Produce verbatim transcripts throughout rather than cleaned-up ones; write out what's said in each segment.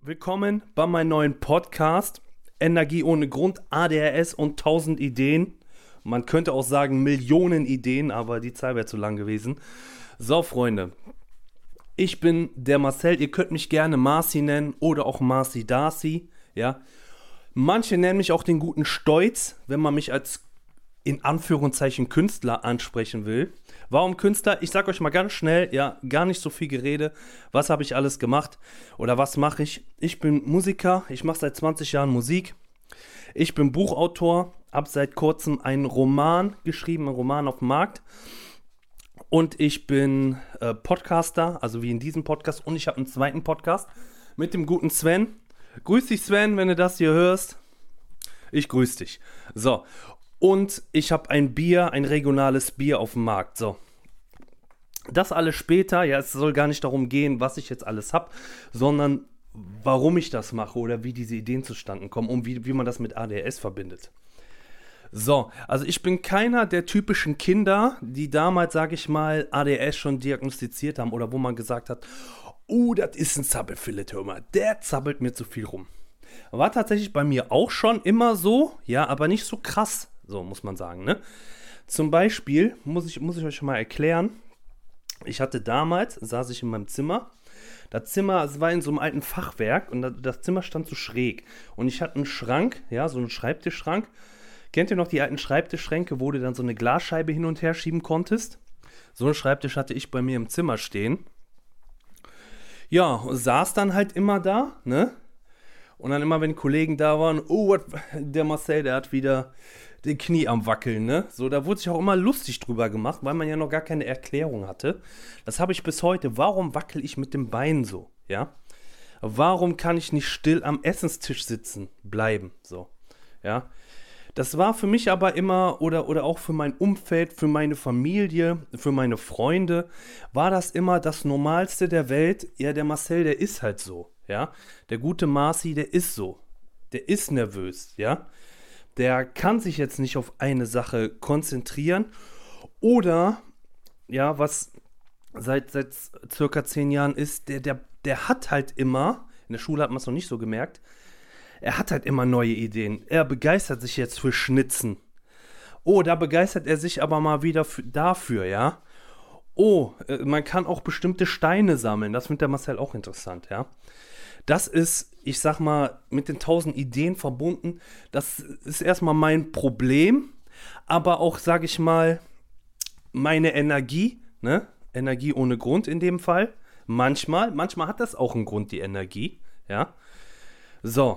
Willkommen bei meinem neuen Podcast Energie ohne Grund, A D H S und tausend Ideen. Man könnte auch sagen Millionen Ideen, aber die Zahl wäre zu lang gewesen. So, Freunde, ich bin der Marcel, ihr könnt mich gerne Marci nennen oder auch Marci Darcy, ja. Manche nennen mich auch den guten Stolz, wenn man mich als in Anführungszeichen Künstler ansprechen will. Warum Künstler? Ich sag euch mal ganz schnell, ja, gar nicht so viel Gerede. Was habe ich alles gemacht oder was mache ich? Ich bin Musiker, ich mache seit zwanzig Jahren Musik. Ich bin Buchautor, habe seit kurzem einen Roman geschrieben, einen Roman auf dem Markt. Und ich bin äh, Podcaster, also wie in diesem Podcast. Und ich habe einen zweiten Podcast mit dem guten Sven. Grüß dich, Sven, wenn du das hier hörst. Ich grüße dich. So. Und ich habe ein Bier, ein regionales Bier auf dem Markt. So. Das alles später. Ja, es soll gar nicht darum gehen, was ich jetzt alles habe, sondern warum ich das mache oder wie diese Ideen zustande kommen und wie, wie man das mit A D H S verbindet. So, also ich bin keiner der typischen Kinder, die damals, sage ich mal, A D H S schon diagnostiziert haben oder wo man gesagt hat, oh, das ist ein Zappelfillet, hör mal, der zappelt mir zu viel rum. War tatsächlich bei mir auch schon immer so, ja, aber nicht so krass. So muss man sagen, ne? Zum Beispiel, muss ich, muss ich euch schon mal erklären, ich hatte damals, saß ich in meinem Zimmer, das Zimmer, es war in so einem alten Fachwerk und das Zimmer stand so schräg und ich hatte einen Schrank, ja, so einen Schreibtischschrank. Kennt ihr noch die alten Schreibtischschränke, wo du dann so eine Glasscheibe hin und her schieben konntest? So einen Schreibtisch hatte ich bei mir im Zimmer stehen. Ja, saß dann halt immer da, ne? Und dann immer, wenn die Kollegen da waren, oh, what, der Marcel, der hat wieder den Knie am Wackeln, ne? So, da wurde sich auch immer lustig drüber gemacht, weil man ja noch gar keine Erklärung hatte. Das habe ich bis heute. Warum wackel ich mit dem Bein so, ja? Warum kann ich nicht still am Essenstisch sitzen bleiben, so, ja? Das war für mich aber immer, oder, oder auch für mein Umfeld, für meine Familie, für meine Freunde, war das immer das Normalste der Welt. Ja, der Marcel, der ist halt so, ja. Der gute Marci, der ist so. Der ist nervös, ja. Der kann sich jetzt nicht auf eine Sache konzentrieren. Oder, ja, was seit, seit circa zehn Jahren ist, der, der, der hat halt immer, in der Schule hat man es noch nicht so gemerkt, er hat halt immer neue Ideen. Er begeistert sich jetzt für Schnitzen. Oh, da begeistert er sich aber mal wieder für, dafür, ja. Oh, äh, man kann auch bestimmte Steine sammeln. Das findet der Marcel auch interessant, ja. Das ist, ich sag mal, mit den tausend Ideen verbunden. Das ist erstmal mein Problem, aber auch, sag ich mal, meine Energie, ne? Energie ohne Grund in dem Fall. Manchmal, manchmal hat das auch einen Grund, die Energie, ja. So.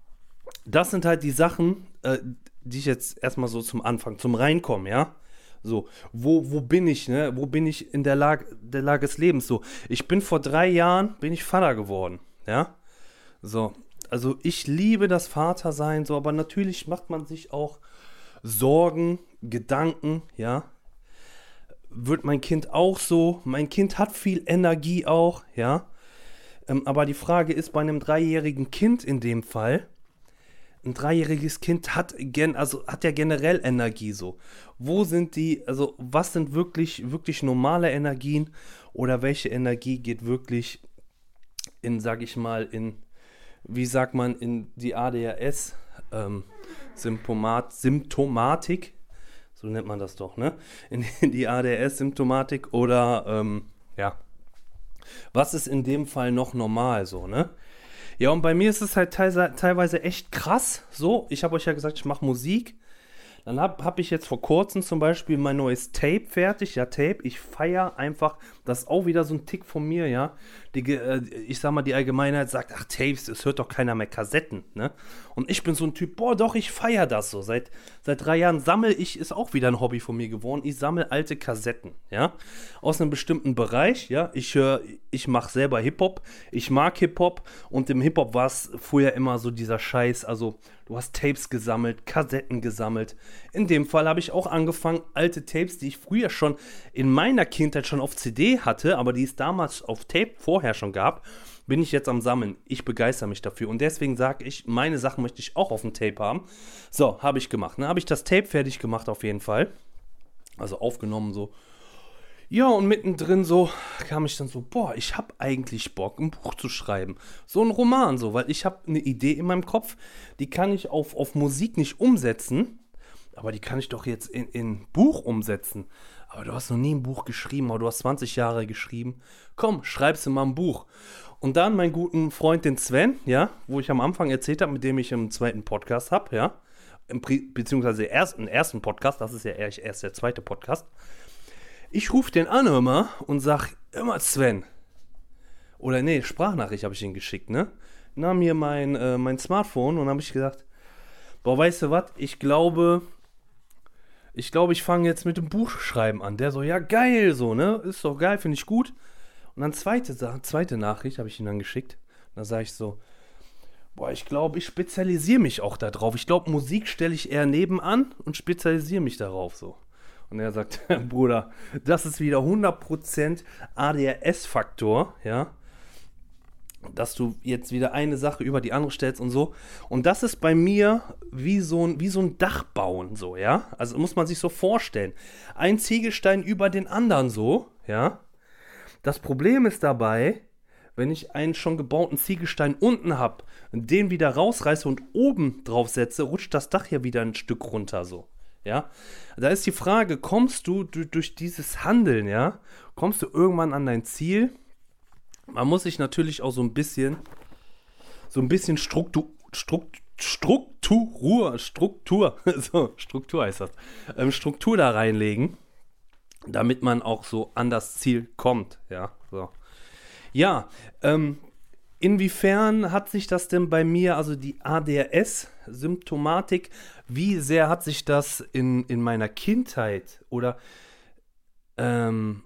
Das sind halt die Sachen, äh, die ich jetzt erstmal so zum Anfang, zum Reinkommen, ja. So, wo, wo bin ich, ne? Wo bin ich in der Lage, der Lage des Lebens? So, ich bin vor drei Jahren, bin ich Vater geworden, ja. So, also ich liebe das Vatersein, so, aber natürlich macht man sich auch Sorgen, Gedanken, ja. Wird mein Kind auch so? Mein Kind hat viel Energie auch, ja. Ähm, aber die Frage ist, bei einem dreijährigen Kind in dem Fall, ein dreijähriges Kind hat, gen, also hat ja generell Energie so. Wo sind die, also was sind wirklich, wirklich normale Energien oder welche Energie geht wirklich in, sag ich mal, in, wie sagt man, in die A D H S ähm, Symptomat, Symptomatik, so nennt man das doch, ne? In, in die A D H S-Symptomatik oder, ähm, ja, was ist in dem Fall noch normal so, ne? Ja, und bei mir ist es halt teilweise, teilweise echt krass. So, ich habe euch ja gesagt, ich mache Musik. Dann habe hab ich jetzt vor kurzem zum Beispiel mein neues Tape fertig. Ja, Tape, ich feiere einfach, das ist auch wieder so ein Tick von mir, ja. Die, äh, ich sag mal, die Allgemeinheit sagt, ach, Tapes, es hört doch keiner mehr Kassetten, ne. Und ich bin so ein Typ, boah, doch, ich feiere das so. Seit, seit drei Jahren sammle ich, ist auch wieder ein Hobby von mir geworden, ich sammle alte Kassetten, ja. Aus einem bestimmten Bereich, ja. Ich höre, ich mache selber Hip-Hop, ich mag Hip-Hop und im Hip-Hop war es früher immer so dieser Scheiß, also du hast Tapes gesammelt, Kassetten gesammelt. In dem Fall habe ich auch angefangen, alte Tapes, die ich früher schon in meiner Kindheit schon auf C D hatte, aber die es damals auf Tape vorher schon gab, bin ich jetzt am Sammeln. Ich begeister mich dafür und deswegen sage ich, meine Sachen möchte ich auch auf dem Tape haben. So, habe ich gemacht. Ne? Habe ich das Tape fertig gemacht auf jeden Fall. Also aufgenommen so. Ja, und mittendrin so kam ich dann so, boah, ich habe eigentlich Bock, ein Buch zu schreiben. So ein Roman so, weil ich habe eine Idee in meinem Kopf, die kann ich auf, auf Musik nicht umsetzen, aber die kann ich doch jetzt in, in Buch umsetzen. Aber du hast noch nie ein Buch geschrieben, aber du hast zwanzig Jahre geschrieben. Komm, schreibst du mal ein Buch. Und dann meinen guten Freund, den Sven, ja, wo ich am Anfang erzählt habe, mit dem ich einen zweiten Podcast habe, ja, im, beziehungsweise ersten, ersten Podcast, das ist ja erst der zweite Podcast. Ich rufe den an immer und sag, immer Sven. Oder nee, Sprachnachricht habe ich ihn geschickt, ne? Nahm mir mein, äh, mein Smartphone und habe ich gesagt, boah, weißt du was, ich glaube, ich glaube, ich fange jetzt mit dem Buchschreiben an. Der so, ja geil, so, ne? Ist doch geil, finde ich gut. Und dann zweite, zweite Nachricht habe ich ihm dann geschickt. Da sage ich so, boah, ich glaube, ich spezialisiere mich auch da drauf. Ich glaube, Musik stelle ich eher nebenan und spezialisiere mich darauf, so. Und er sagt, Bruder, das ist wieder hundert Prozent A D H S-Faktor, ja, dass du jetzt wieder eine Sache über die andere stellst und so. Und das ist bei mir wie so ein, wie so ein Dach bauen, so, ja. Also muss man sich so vorstellen. Ein Ziegelstein über den anderen so, ja. Das Problem ist dabei, wenn ich einen schon gebauten Ziegelstein unten habe, den wieder rausreiße und oben drauf setze, rutscht das Dach ja wieder ein Stück runter, so. Ja, da ist die Frage, kommst du du durch dieses Handeln, ja, kommst du irgendwann an dein Ziel? Man muss sich natürlich auch so ein bisschen, so ein bisschen Struktur, Struktur, Struktur, Struktur, so, Struktur heißt das, ähm, Struktur da reinlegen, damit man auch so an das Ziel kommt, ja, so. Ja, ähm, inwiefern hat sich das denn bei mir, also die A D H S-Symptomatik, wie sehr hat sich das in, in meiner Kindheit oder ähm,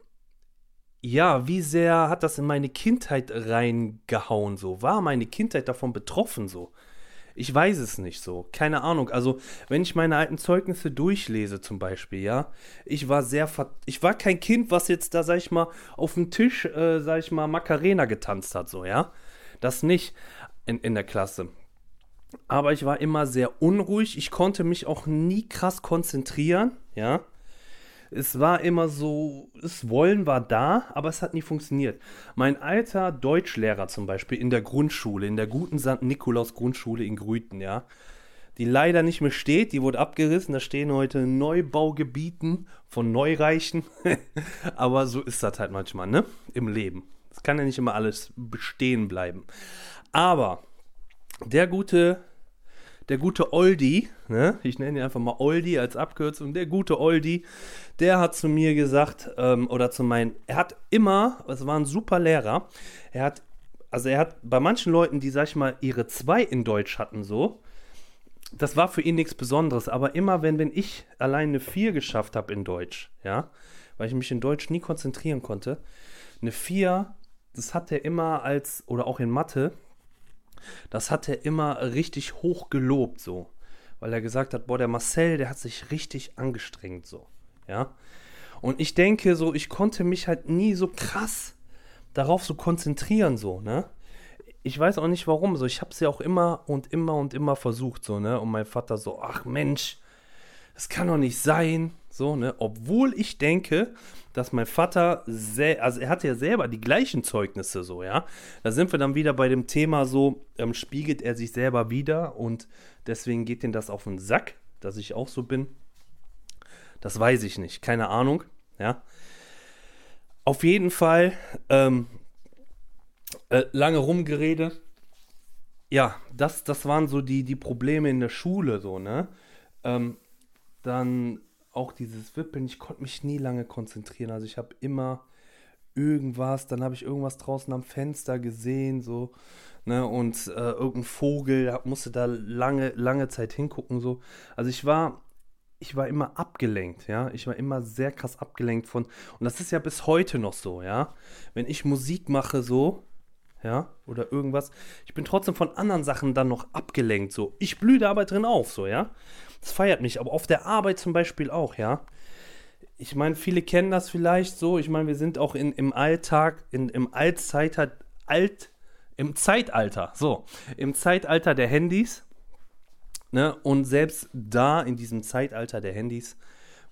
ja, wie sehr hat das in meine Kindheit reingehauen so? War meine Kindheit davon betroffen so? Ich weiß es nicht so, keine Ahnung. Also, wenn ich meine alten Zeugnisse durchlese zum Beispiel, ja, ich war sehr, ver- ich war kein Kind, was jetzt da, sag ich mal, auf dem Tisch, äh, sag ich mal, Macarena getanzt hat, so, ja. Das nicht in, in der Klasse. Aber ich war immer sehr unruhig. Ich konnte mich auch nie krass konzentrieren, ja. Es war immer so, das Wollen war da, aber es hat nie funktioniert. Mein alter Deutschlehrer zum Beispiel in der Grundschule, in der guten Sankt Nikolaus Grundschule in Grüten, ja, die leider nicht mehr steht, die wurde abgerissen, da stehen heute Neubaugebieten von Neureichen, aber so ist das halt manchmal, ne, im Leben. Es kann ja nicht immer alles bestehen bleiben. Aber der gute, der gute Oldi, ne, ich nenne ihn einfach mal Oldi als Abkürzung, der gute Oldi, der hat zu mir gesagt, ähm, oder zu meinen, er hat immer, es war ein super Lehrer, er hat, also er hat bei manchen Leuten, die, sag ich mal, ihre zwei in Deutsch hatten, so, das war für ihn nichts Besonderes, aber immer, wenn, wenn ich allein eine vier geschafft habe in Deutsch, ja, weil ich mich in Deutsch nie konzentrieren konnte, eine vier, das hat er immer als, oder auch in Mathe, das hat er immer richtig hoch gelobt, so. Weil er gesagt hat, boah, der Marcel, der hat sich richtig angestrengt, so. Ja. Und ich denke so, ich konnte mich halt nie so krass darauf so konzentrieren, so, ne. Ich weiß auch nicht warum, so. Ich habe es ja auch immer und immer und immer versucht, so, ne. Und mein Vater so, ach Mensch, das kann doch nicht sein, so, ne. Obwohl ich denke, dass mein Vater, sel- also er hatte ja selber die gleichen Zeugnisse so, ja. Da sind wir dann wieder bei dem Thema so, ähm, spiegelt er sich selber wieder und deswegen geht ihm das auf den Sack, dass ich auch so bin. Das weiß ich nicht, keine Ahnung, ja. Auf jeden Fall, ähm, äh, lange rumgeredet. Ja, das, das waren so die, die Probleme in der Schule, so, ne. Ähm, dann auch dieses Wippeln, ich konnte mich nie lange konzentrieren. Also ich habe immer irgendwas, dann habe ich irgendwas draußen am Fenster gesehen, so, ne, und äh, irgendein Vogel, hab- musste da lange, lange Zeit hingucken, so. Also ich war, ich war immer abgelenkt, ja. Ich war immer sehr krass abgelenkt von, und das ist ja bis heute noch so, ja. Wenn ich Musik mache, so, ja, oder irgendwas. Ich bin trotzdem von anderen Sachen dann noch abgelenkt, so. Ich blühe da aber drin auf, so, ja. Das feiert mich, aber auf der Arbeit zum Beispiel auch, ja. Ich meine, viele kennen das vielleicht so. Ich meine, wir sind auch in, im Alltag, in, im Allzeitalter, Alt, im Zeitalter, so, im Zeitalter der Handys, ne, und selbst da, in diesem Zeitalter der Handys,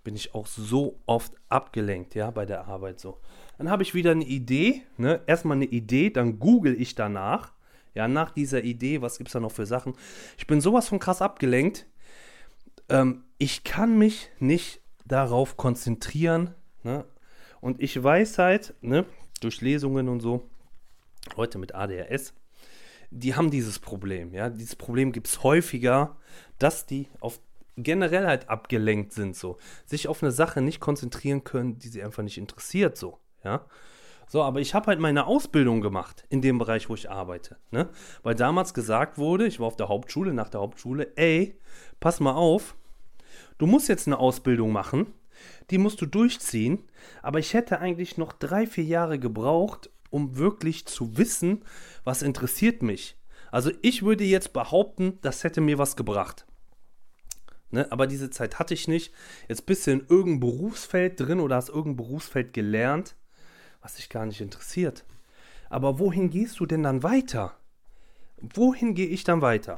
bin ich auch so oft abgelenkt, ja, bei der Arbeit so. Dann habe ich wieder eine Idee, ne, erstmal eine Idee, dann google ich danach, ja, nach dieser Idee, was gibt es da noch für Sachen. Ich bin sowas von krass abgelenkt, ähm, ich kann mich nicht darauf konzentrieren, ne, und ich weiß halt, ne, durch Lesungen und so, Leute mit A D H S, die haben dieses Problem, ja, dieses Problem gibt es häufiger, dass die auf generell halt abgelenkt sind, so, sich auf eine Sache nicht konzentrieren können, die sie einfach nicht interessiert, so, ja. So, aber ich habe halt meine Ausbildung gemacht in dem Bereich, wo ich arbeite, ne, weil damals gesagt wurde, ich war auf der Hauptschule, nach der Hauptschule, ey, pass mal auf, du musst jetzt eine Ausbildung machen, die musst du durchziehen, aber ich hätte eigentlich noch drei, vier Jahre gebraucht, um wirklich zu wissen, was interessiert mich. Also ich würde jetzt behaupten, das hätte mir was gebracht. Ne? Aber diese Zeit hatte ich nicht. Jetzt bist du in irgendeinem Berufsfeld drin oder hast irgendein Berufsfeld gelernt, was dich gar nicht interessiert. Aber wohin gehst du denn dann weiter? Wohin gehe ich dann weiter?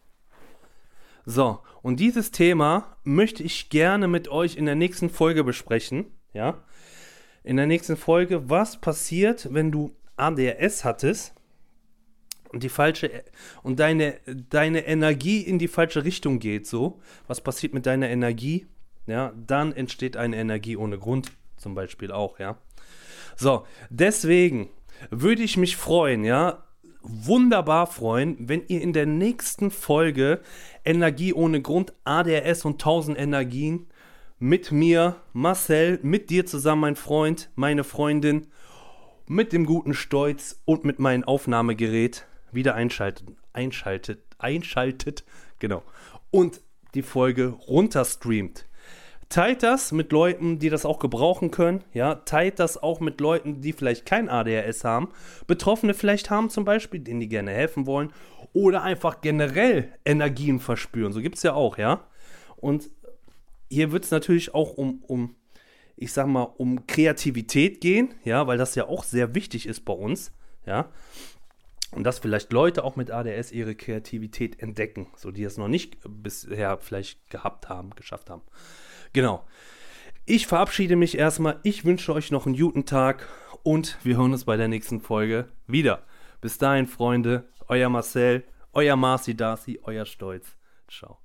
So, und dieses Thema möchte ich gerne mit euch in der nächsten Folge besprechen, ja. In der nächsten Folge, was passiert, wenn du A D H S hattest und die falsche und deine, deine Energie in die falsche Richtung geht, so. Was passiert mit deiner Energie? Ja, dann entsteht eine Energie ohne Grund, zum Beispiel auch, ja. So, deswegen würde ich mich freuen, ja, wunderbar freuen, wenn ihr in der nächsten Folge Energie ohne Grund, A D H S und tausend Energien mit mir, Marcel, mit dir zusammen, mein Freund, meine Freundin, mit dem guten Stolz und mit meinem Aufnahmegerät wieder einschaltet, einschaltet, einschaltet, genau, und die Folge runterstreamt. Teilt das mit Leuten, die das auch gebrauchen können, ja, teilt das auch mit Leuten, die vielleicht kein A D H S haben, Betroffene vielleicht haben zum Beispiel, denen die gerne helfen wollen oder einfach generell Energien verspüren, so gibt es ja auch, ja, und hier wird es natürlich auch um, um, ich sag mal, um Kreativität gehen, ja, weil das ja auch sehr wichtig ist bei uns, ja. Und dass vielleicht Leute auch mit A D H S ihre Kreativität entdecken, so die es noch nicht bisher vielleicht gehabt haben, geschafft haben. Genau. Ich verabschiede mich erstmal. Ich wünsche euch noch einen guten Tag und wir hören uns bei der nächsten Folge wieder. Bis dahin, Freunde, euer Marcel, euer Marci Darcy, euer Stolz. Ciao.